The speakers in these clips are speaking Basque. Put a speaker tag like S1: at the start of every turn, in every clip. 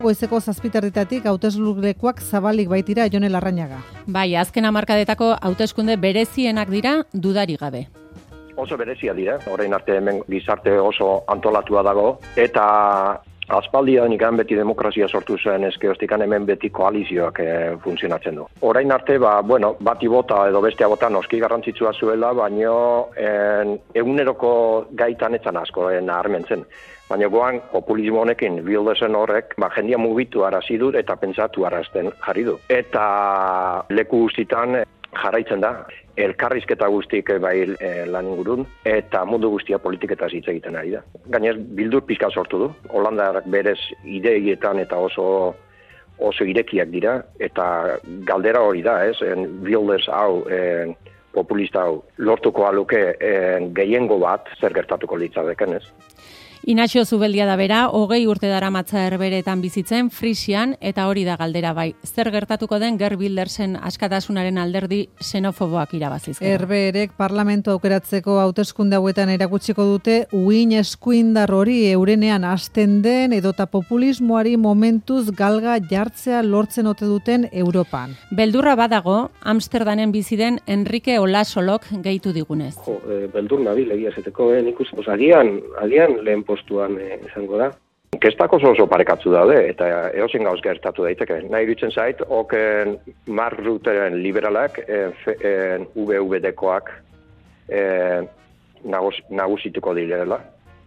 S1: Goizeko 7:00 hauteslekuak zabalik baitira Jone Larrañaga.
S2: Bai, azken hamarkadetako hauteskunde berezienak dira dudarik gabe.
S3: Oso berezia dira, orain arte hemen gizarte oso antolatua dago, eta aspaldian ikan beti demokrazia sortu zen eskeoztikan hemen beti koalizioak funtzionatzen du. Orain arte, bati bota edo bestea bota noski garrantzitsua zuela, baino eguneroko gaitan etzan asko naharmentzen. Baina goan, populismo honekin Wildersen horrek, jendia mugitu arazi dut eta pentsatu arazten jarri du. Eta leku guztitan jarraitzen da, elkarrizketa guztik bai lan ingurun, eta mundu guztia politiketaz hitz egiten ari da. Gainez, Bildur pixka sortu du, Holandarak berez ideietan eta oso irekiak dira, eta galdera hori da, Wilders hau, populista hau, lortuko aluke gehiengo bat zer gertatuko litzateken, ez?
S2: Inaxio Zubeldia da bera, 20 urte daramatza Herberetan bizitzen, Frisian, eta hori da galdera bai. Zer gertatuko den Geert Wildersen askatasunaren alderdi xenofoboak irabaziz.
S1: Herberek parlamento aukeratzeko hauteskunde hauetan erakutsiko dute uin eskuindar hori eurenean hasten den edota populismoari momentuz galga jartzea lortzen ote duten Europan.
S2: Beldurra badago, Amsterdamen bizi den Enrique Olasolok gehitu digunez.
S4: Beldur nabil egia zeteko, nik uste, agian lehen postuan izango da.
S3: Kestak oso parekatzu daude, eta eosin gauz gertatu daiteke. Nahi dutzen zait, Mark Rutteren liberalak, VVD-koak nagusituko direla.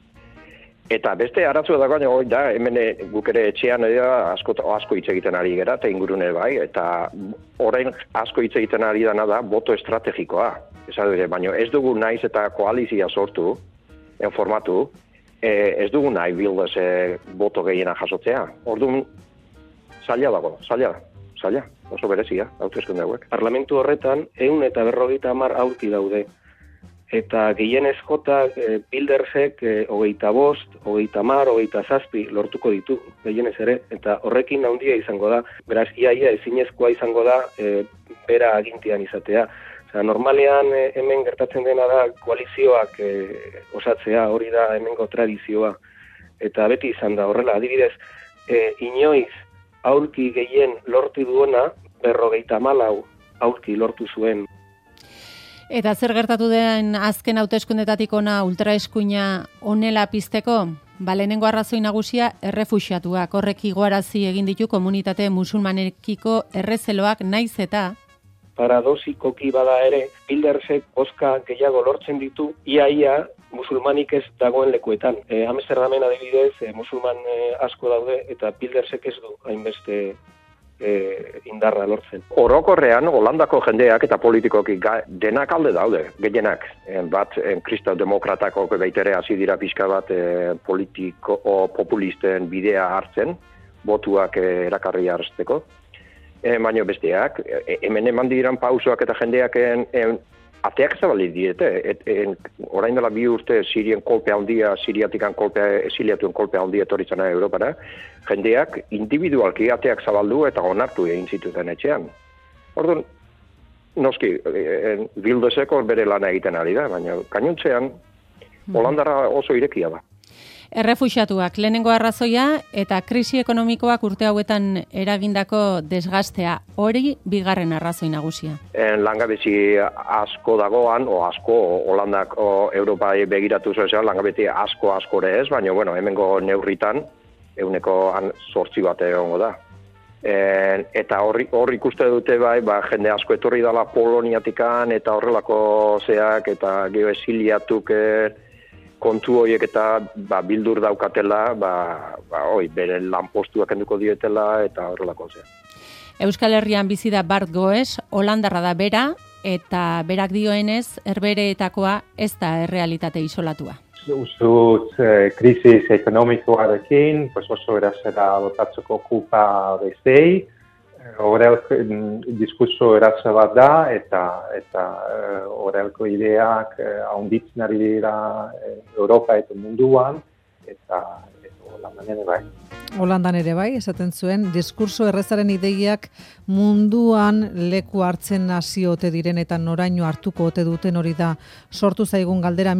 S3: Eta beste arazo dagoen da, hemen guk ere etxean asko hitz egiten ari gara, eta ingurune bai, eta orain asko hitz egiten ari dana da, boto estrategikoa. Baina ez dugu naiz eta koalizia sortu, formatu, ez dugu nahi Wilders boto gehiena jasotzea. Orduan, zaila dago, zaila, oso berezia, hauteskunde hauek.
S4: Parlamentu horretan, 150 aurki daude. Eta gehienez jota Wildersek 25, 30, 27 lortuko ditu, gehienez ere. Eta horrekin handia izango da, beraz, iaia ezinezkoa izango da bera agintian izatea. Normalean hemen gertatzen dena da koalizioak osatzea, hori da hemengo tradizioa. Eta beti izan da horrela, adibidez, inoiz aurki gehien lortu duena, 54 aurki lortu zuen.
S2: Eta zer gertatu den azken hauteskundetatik ona ultraeskuina honela pizteko? Lehenengo arrazoi nagusia errefuxiatuak, horrek igoarazi egin ditu komunitate musulmanekiko errezeloak naiz eta
S4: paradosikoki bada ere, Wildersek bozka gehiago lortzen ditu, ia musulmanik ez dagoen lekuetan. Amsterdamen adibidez, musulman asko daude, eta Wildersek ez du hainbeste indarra lortzen.
S3: Orokorrean, Holandako jendeak eta politikoki denak alde daude, gehienak. Bat, kristau-demokratako beitere hasi dira pixka bat populisten bidea hartzen, botuak erakarri hartzeko. Baina besteak, hemen eman diran pausoak eta jendeak ateak zabalik diete. Orain dela 2 urte Sirian kolpe handia, Siriatikan esiliatuen kolpe handia etorritzena Europara, jendeak individualki ateak zabaldu eta onartu egin zituzten etxean. Orduan, noski, Wilderseko bere lana egiten ari da, baina kainuntzean Holandara oso irekia da.
S2: Errefuxiatuak lehenengo arrazoia eta krisi ekonomikoak urte hauetan eragindako desgastea, hori bigarren arrazoi nagusia.
S3: Langabezi asko dagoan, Holandak Europai begiratu zuen, langabezi askore ez, baina hemengo neurritan, 8% bat egongo da. Eta hor ikuste dute bai, jende asko etorri dela Poloniatikan, eta horrelako zeak, eta geoesiliatuk kontu horiek eta Bildur daukatela, bere lanpostuak kenduko dietela eta horrelako zea.
S2: Euskal Herrian bizi da Bart Goes, Holandarra da bera, eta berak dioenez, Herbereetakoa ez da errealitate isolatua.
S5: Uzut krisis ekonomikoarekin, oso erazera botatzeko kulpa bestei, horrek diskurso eratze bat da, eta horrelko ideak haunditzen ari dira Europa eta munduan, eta Holandan ere bai.
S1: Holandan ere bai, esaten zuen, diskurso errezaren ideiak munduan leku hartzen hasi ote diren eta noraino hartuko ote duten hori da sortu zaigun galdera.